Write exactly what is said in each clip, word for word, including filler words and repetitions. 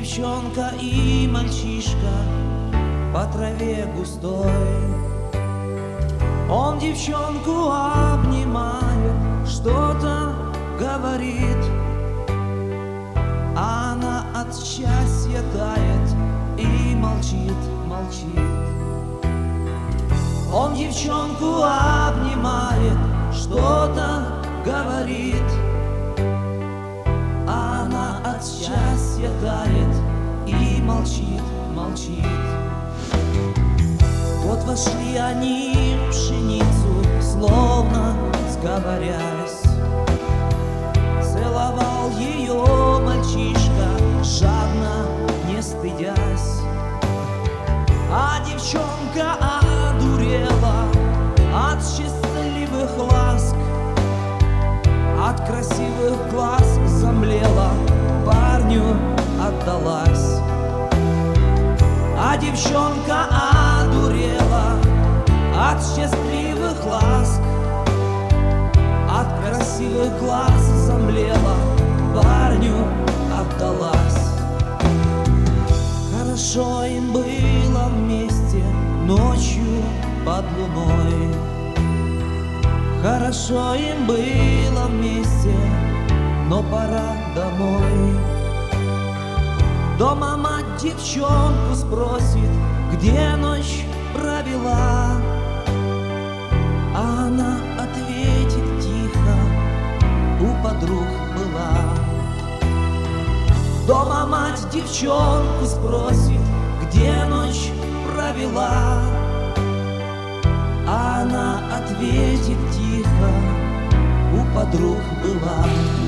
девчонка и мальчишка по траве густой. Он девчонку обнимает, что-то говорит, а она от счастья тает и молчит, молчит. Он девчонку обнимает, что-то говорит, а она от счастья тает и молчит, молчит. Вот вошли они в пшеницу, словно сговорясь. Целовал ее мальчишка, жадно, не стыдясь. А девчонка одурела от счастливых ласк, от красивых глаз замлела, парню отдалась. А девчонка одурела от счастливых ласк, от красивых глаз замлела, парню отдалась. Хорошо им было вместе ночью под луной. Хорошо им было вместе, но пора домой. Дома мать девчонку спросит, где ночь провела, а она ответит тихо, у подруг была. Дома мать девчонку спросит, где ночь провела, а она ответит тихо, у подруг была.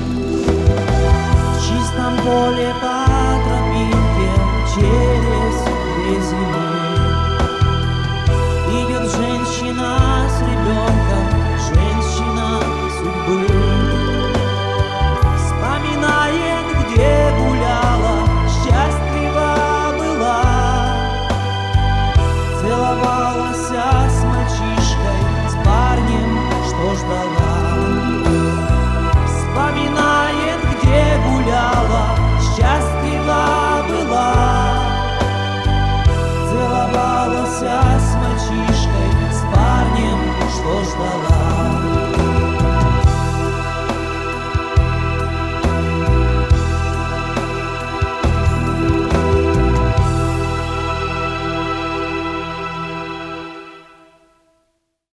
В чистом поле по тропинке через две зимы идет женщина